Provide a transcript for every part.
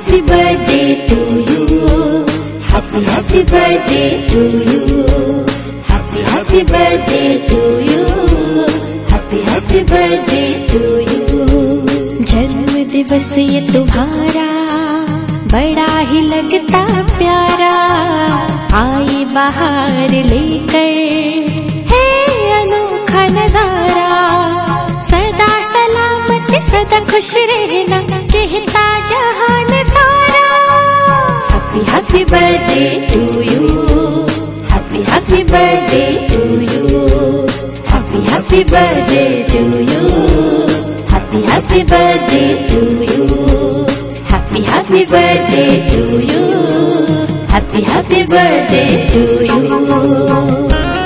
happy birthday to you. Happy, happy birthday to you. Happy, happy birthday to you. Happy, happy birthday to you. जन्म दिवस ये तुम्हारा बड़ा ही लगता प्यारा, आई बाहर लेकर है अनोखा नजारा। सदा सलामत सदा खुश रहना कहता जहान सारा। Happy, happy birthday to you. Happy, happy birthday to you. Happy, happy birthday to you. Happy, happy birthday to you. Happy, happy birthday to you. Happy, happy birthday to you.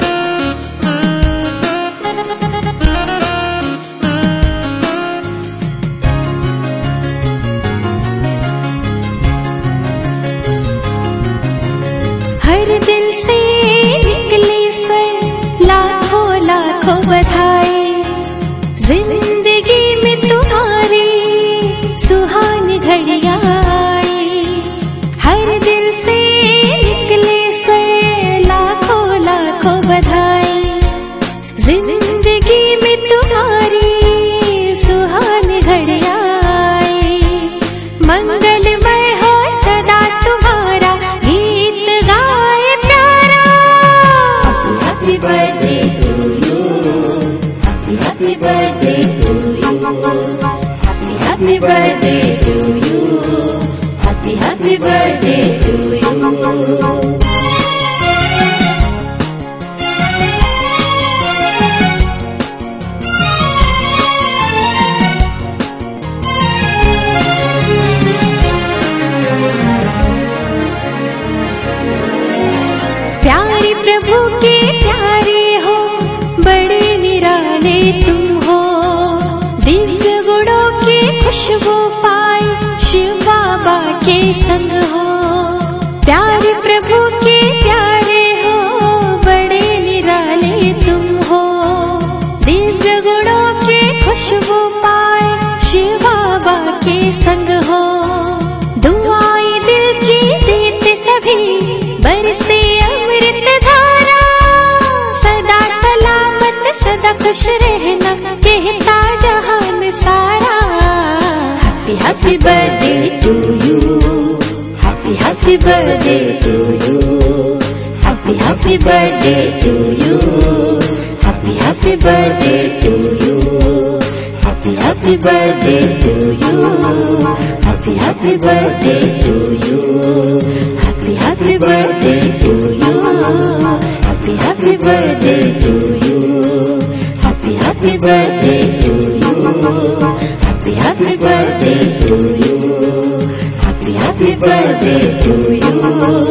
हर दिल से निकले स्वर लाखों लाखों बधाई। जिंदगी में तुम्हारी सुहानी घड़ियां आई। हर दिल से निकले स्वर लाखों लाखों बधाई। जिंदगी में तुम्हारी सुहानी घड़ियां आई। मंगलमय हो सदा तुम्हारा गीत गाए प्यारा। Happy birthday to you. Happy, happy birthday to you. Happy, happy birthday to you. Happy, happy birthday to you. प्यारे प्रभु के प्यारे हो, बड़े निराले तुम हो। दिव्य गुणों की खुशबू पाई शिव बाबा के संग हो। प्यारे प्रभु के प्यारे हो, बड़े निराले तुम हो। दिव्य गुणों की खुशबू पाई शिव बाबा के संग हो। दुआएं दिल की देते सभी बरसे अमृत धारा। सदा सलामत सदा खुश रहना कहता जहान सारा। Happy, happy birthday to you. Happy, happy birthday to you. Happy, happy birthday to you. Happy, happy birthday to you. Happy, happy birthday to you. Happy, happy birthday to you. Happy, happy birthday to you. Happy, happy birthday to you. Happy, happy birthday to you. Happy, happy birthday to you. Happy, happy birthday to you.